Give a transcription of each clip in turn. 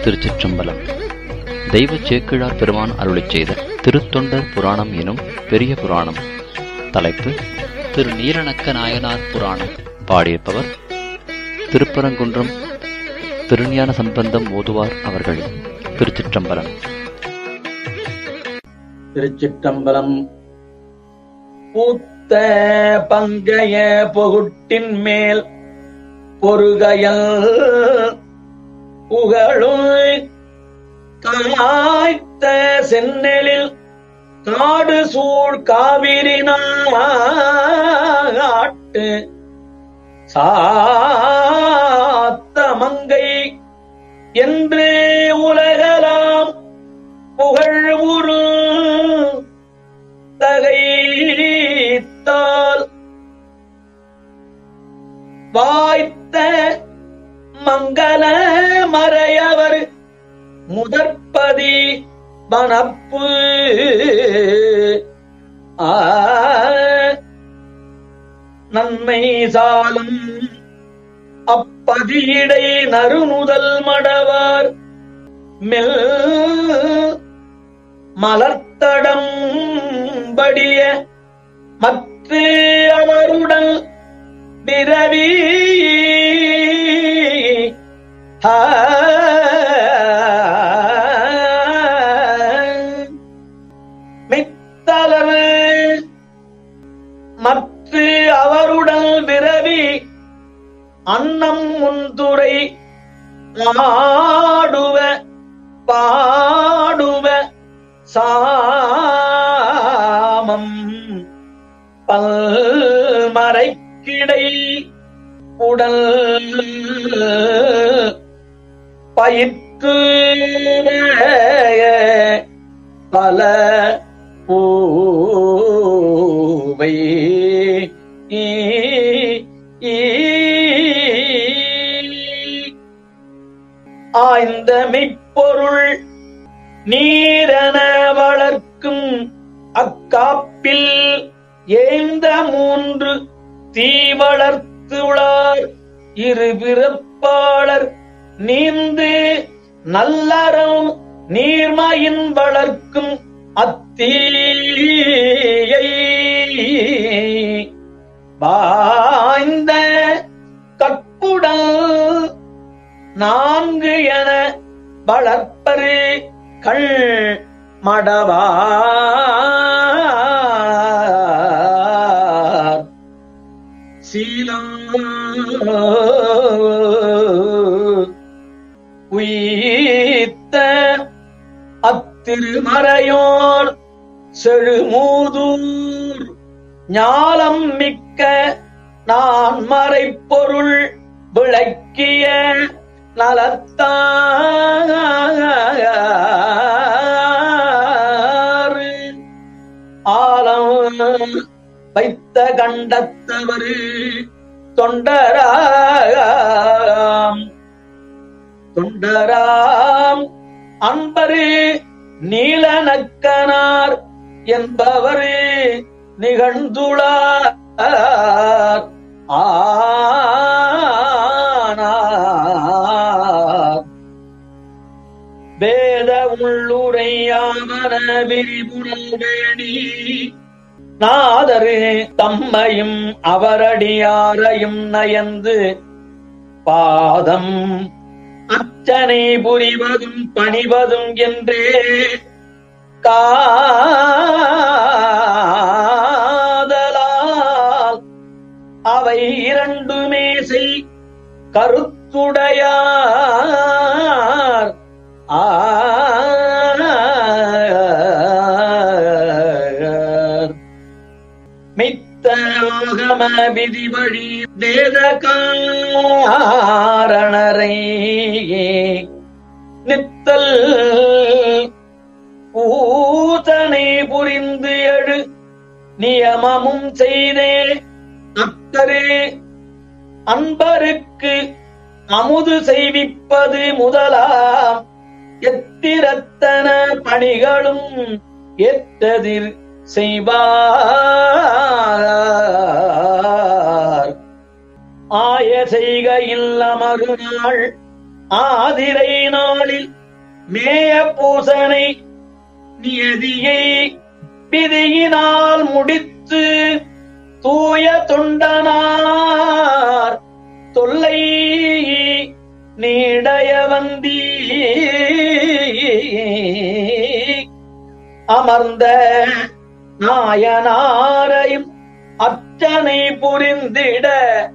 திருச்சிற்றம்பலம். தெய்வ சேக்கிழார் பெருமான் அருளிச் செய்த திருத்தொண்டர் புராணம் எனும் பெரிய புராணம். தலைப்பு திரு நீலநக்க நாயனார் புராணம். பாடியிருப்பவர் திருப்பரங்குன்றம் திருஞான சம்பந்தம் ஓதுவார் அவர்கள். திருச்சிற்றம்பலம். திருச்சிற்றம்பலம். பூத்த பங்கைய பொகுட்டின் மேல் பொறுகையல் புகழும் காய்த்த சென்னெழில் காடு சூழ் காவிரி நாட்டு சாத்த மங்கை என்று உலகலாம் புகழ் உரு தகைத்தால் வாய்த்த மங்கள மறையவர் முதற்பதி வனப்பு நன்மை சாலும் அப்பதியிடை நறுநுதல் மடவார் மெல் மலர்த்தடம் படிய மற்ற அவருடன் விரவி மித்தளவு மற்ற அவருடன் விரவி அன்னம் முன்துரை ஆடுவ பாடுவ சாமம் பல்மறைக்கிடை உடல் பயிற்று பல பூவை ஆய்ந்த மெய்ப்பொருள் நீரென வளர்க்கும் அக்காப்பில் ஏந்த மூன்று தீ வளர்த்துளார் இரு பிறப்பாளர் நீந்து நல்லறம் நீர்மையின் வளர்க்கும் அத்தீயை வாய்ந்த கற்புடல் நான்கு என வளர்ப்பரு கள் மடவார் சீலம் உயிர்த்த அத்திருமறையோர் செழுமூதூர் ஞாலம் மிக்க நான் மறைப்பொருள் விளக்கிய நலத்தார் ஆலம் வைத்த கண்டத்தவரு தொண்டராம் அன்பரு நீலநக்கனார் என்பவரு நிகழ்ந்துளார் வேத உள்ளுரையாமன விரிபுரல் வேணி நாதரு தம்மையும் அவரடியாரையும் நயந்து பாதம் அர்ச்சனை புரிவதும் பணிவதும் என்றே காதலால் அவை இரண்டுமே செய் கருத்துடையார் மித்த ஆகம விதி வழி வேதகாரணரை நித்தல் பூதனை புரிந்து எழு நியமமும் செய்தே அத்தரே அன்பருக்கு அமுது செய்விப்பது முதலாம் எத்திரத்தன பணிகளும் ஏற்றதிர் செய்வார். ஆய செய்கையில் அமருநாள் ஆதிரை நாளில் மேய பூசனை நியதியை விதியினால் முடித்து தூய தொண்டனார் தொல்லை நீடைய வந்தி அமர்ந்த நாயனாரையும் அர்ச்சனை புரிந்திட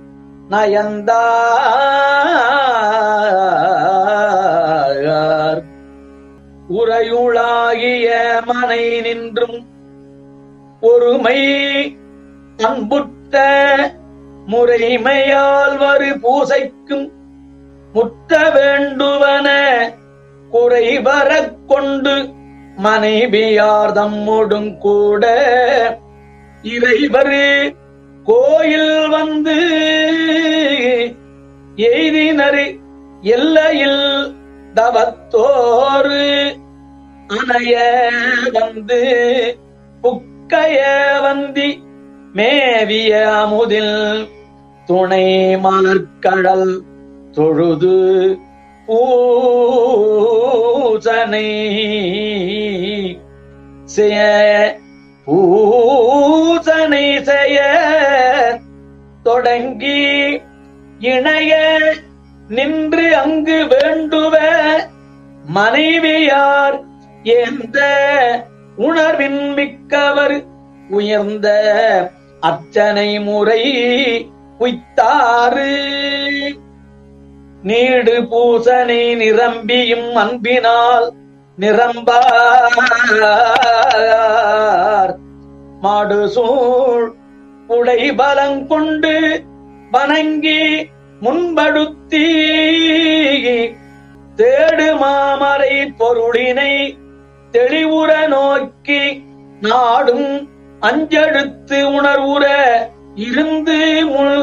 நயந்தார் உரையுளாகிய மனை நின்றும் ஒருமை அன்புற்ற முறைமையால் வரு பூசைக்கும் முற்ற வேண்டுவன குறைவரக் கொண்டு மனைவியார் தம்மொடும் கூட இறைவர் கோயில் வந்து எய்தினர் எல்லையில் தவத்தோரு அணைய வந்து புக்கைய வந்தி மேவிய அமுதில் துணை மலர்கடல் தொழுது பூசனை செய்ய தொடங்கி இணைய நின்று அங்கு வேண்டுவ மனைவியார் எந்த உணர்வின் மிக்கவர் உயர்ந்த அர்ச்சனை முறை உய்த்தாறு நீடு பூசனை நிரம்பியும் அன்பினால் நிரம்பார் மாடுசூழ் உடை பலங்கொண்டு வணங்கி முன்படுத்தி தேடு மாமரை பொருளினை தெளிவுற நோக்கி நாடும் அஞ்செடுத்து உணர்வுற இருந்து முள்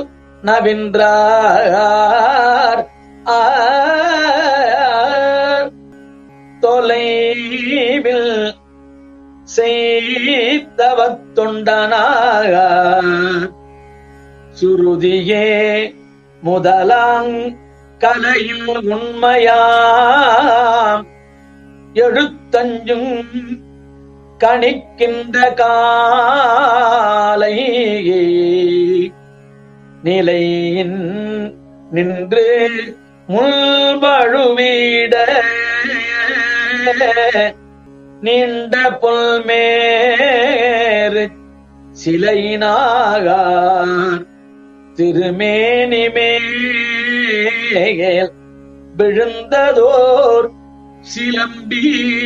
நவின்றார் தொலைவில் செய்தவத் தொண்டனாக சுருதியே முதலாங் கலையில் உண்மையாம் எழுத்தஞ்சும் கணிக்கின்ற காலை நிலையின் நின்று முள்பழுவீட நீண்ட புல்மேறு சிலையினாகார் திருமேனிமேல் விழுந்ததோர் சிலம்பி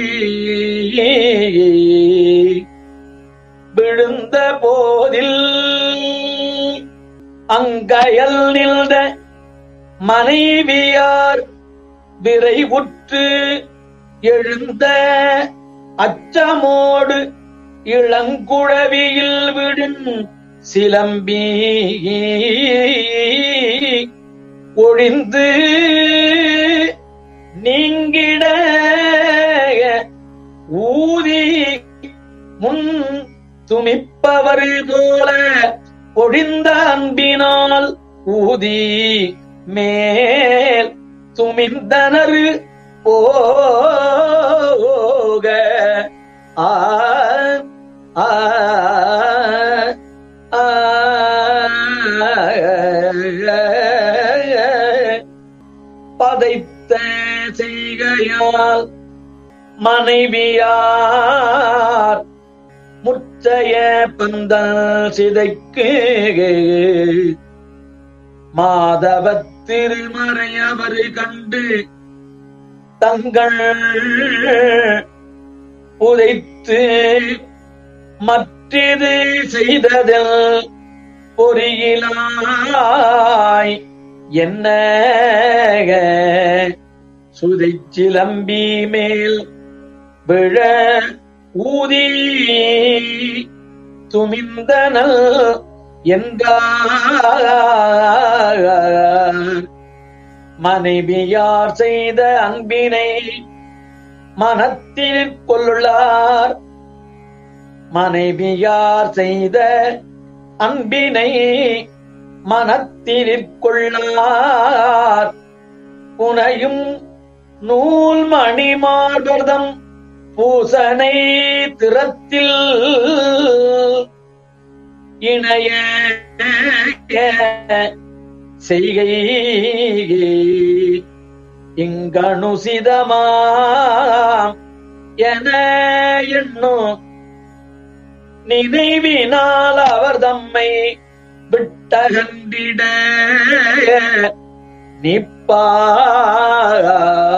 விழுந்த போதில் அங்கயல் நின்ற மனைவியார் விரைவுற்று எழுந்த அச்சமோடு இளங்குழவியில் விடும் சிலம்பி ஒழிந்து நீங்கிட ஊதி முன் துமிப்பவர் போல ஒழிந்த அன்பினால் ஊதி மேல் துமிந்தனர் போக ஆ ஆ பதைத்த செய்கையால் மனைவியார் முற்றைய பந்தல் சிதைக்கு மாதவத் திருமறையவர் கண்டு தங்கள் உதைத்து மற்றது செய்ததில் பொறியிலாய் என்ன சுதைச்சிலம்பி மேல் விழ ஊதி துமிந்தனல் என்றார் மனைவியார் செய்த அன்பினை மனத்தில் கொள்ளார் மனைவியார் செய்த அன்பினை மனத்தில் கொள்ளார் புனையும் நூல் மணி மார்பர்தம் பூசனை திறத்தில் இணைய செய்கை இங்கணுசிதமா என எண்ணும் நினைவினால் அவர் தம்மை விட்டகண்டிட நிப்பார்.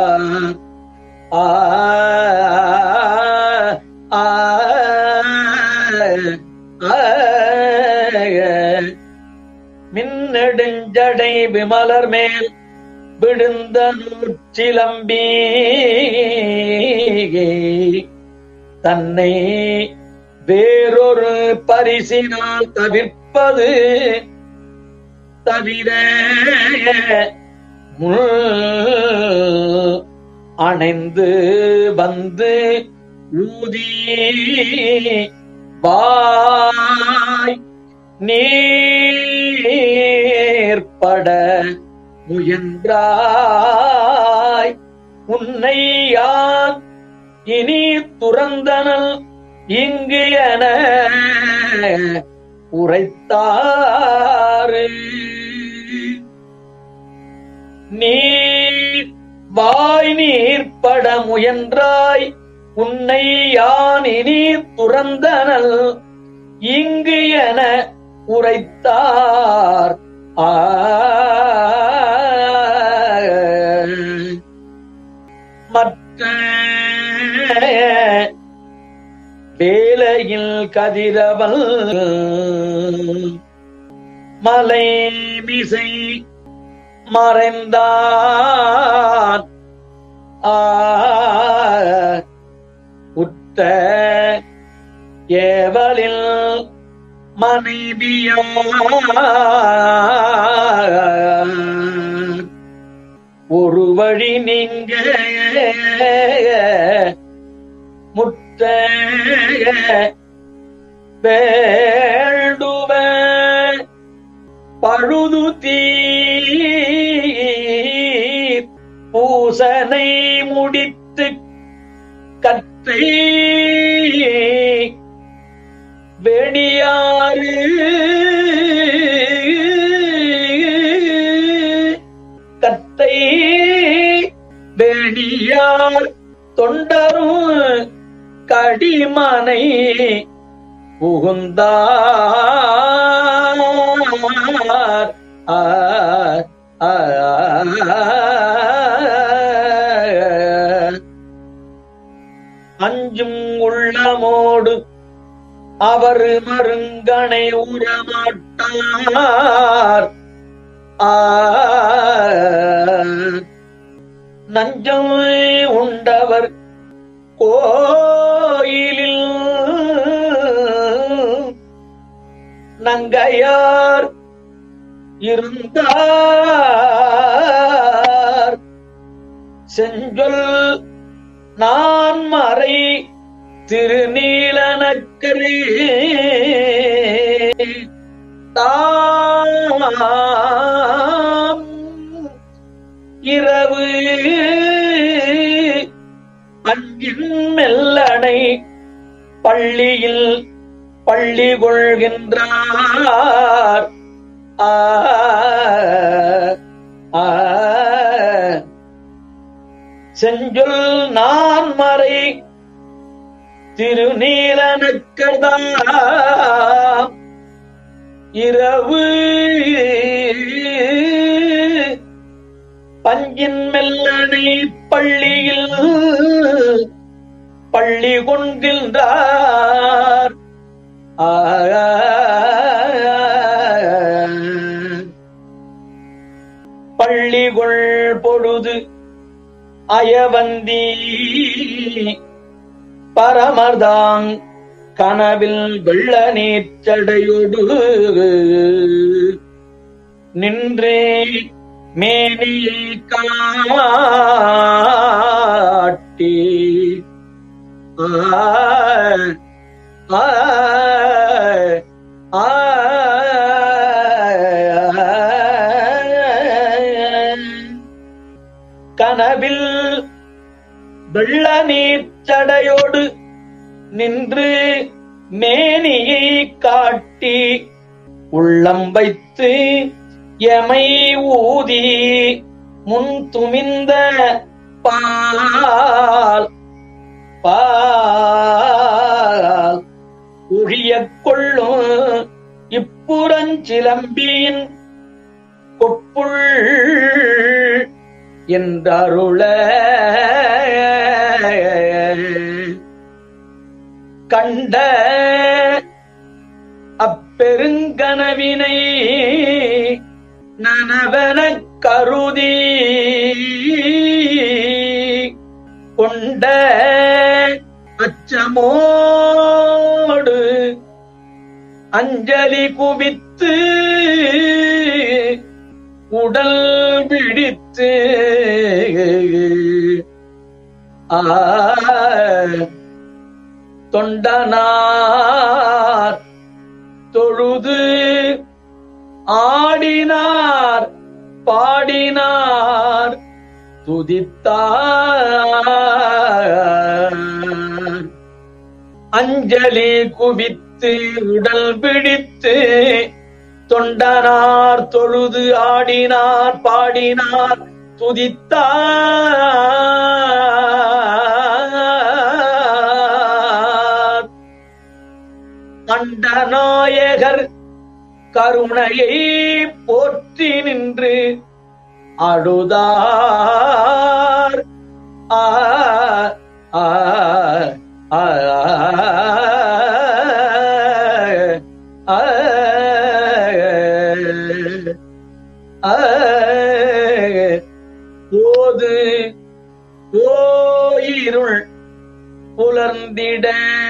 மின்னெடுஞ்சடை விமலர் மேல் விழுந்த நூற்றிலம்பி தன்னை வேறொரு பரிசினால் தவிர்ப்பது தவிர அணைந்து வந்து ஊதி வாய் நீர்பட முயன்றாய் உன்னை யான் இனி துறந்தனல் இங்கு என உரைத்தாரு. நீர் வாய் நீர்பட முயன்றாய் உன்னை யான் இனி துறந்தனல் இங்கு என உரைத்தார். மற்ற வேலையில் கதிரவல் மலை மிசை மறைந்தான் உற்ற ஏவலில் மனைவியார் ஒரு வழி நீங்க முற்ற வேண்டுவ பழுது தீர் பூசனை முடித்து கற்றை வெடியாறு கத்தை வெடியார் தொண்டரும் கடிமனை புகுந்தார். அஞ்சும் உள்ளமோடு அவர் மருங்கனை உறமாட்டார். நஞ்சம் உண்டவர் கோயிலில் நங்கையார் இருந்தார் செஞ்சொல் நான் மறை திருநீலனக்கரே தாம் இரவு அஞ்சின் மெல்லனை பள்ளியில் பள்ளி கொள்கின்றார். செஞ்சொல் நான் மறை திருநீலனக்கர்தாம் இரவு பஞ்சின் மெல்லனை பள்ளியில் பள்ளி கொள்கின்றார். பள்ளிகொள் பொழுது அயவந்தி பரமர்தாங் கனவில் வெள்ள நீச்சடையொடு நின்றே மேனியை காட்டி கனவில் வெள்ள நீர்ச்சடையோடு நின்று மேனியை காட்டி உள்ளம் வைத்து எமை ஊதி முன் துமிந்த பால் ஒழியக் கொள்ளும் இப்புறஞ்சிலம்பியின் கொப்புள் என்றருள கண்ட அப்பெருங்கனவினை நனவனக் கருதி கொண்ட அச்சமோடு அஞ்சலி குவித்து உடல் பிடித்து தொண்டனார் தொழுது ஆடினார் பாடினார் துதித்தார் அஞ்சலி குவித்து உடல் பிடித்து தொண்டனார் தொழுது ஆடினார் பாடினார் துதித்தார் கண்டநாயகர் கருணையை போற்றி நின்று அழுதார் போது ஓயிருள் புலர்ந்திட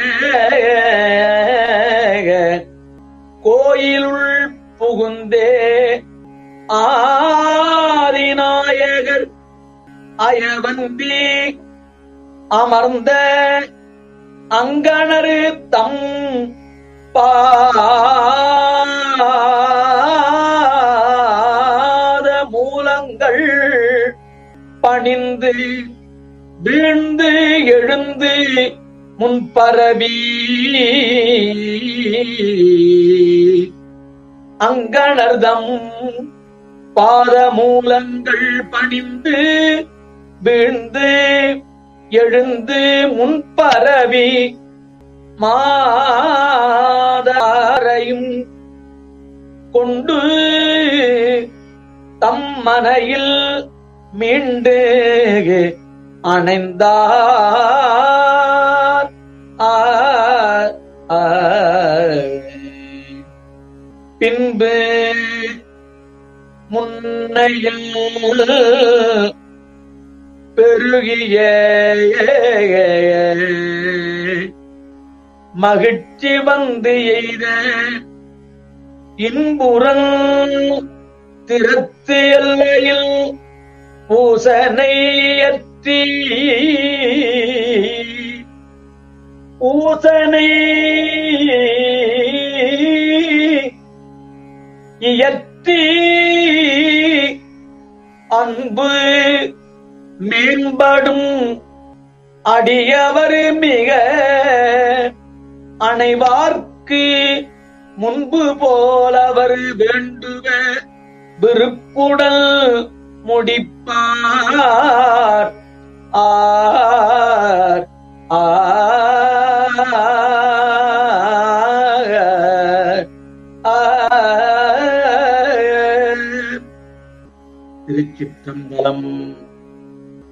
கோயிலுள் புகுந்தே ஆதிநாயகர் அயவந்தி அமர்ந்த அங்கணரு தம் பாத மூலங்கள் பணிந்து வீழ்ந்து எழுந்து முன்பரவி அங்கணர்தம் பாதமூலங்கள் பணிந்து வீழ்ந்து எழுந்து முன்பரவி மாதாரையும் கொண்டு தம் மனையில் மீண்டு அணைந்தார் பின்பு முன்னையில் பெருகிய மகிழ்ச்சி வந்து எய்த இன்புறன் திறத்து எல்லையில் பூசனையற்றி பூசனை இயற்றி அன்பு மேம்படும் அடியவர் மிக அனைவார்க்கு முன்பு போலவர் வேண்டுவ விருப்புடல் முடிப்பார் ஆர் திருச்சிற்றம்பலம்.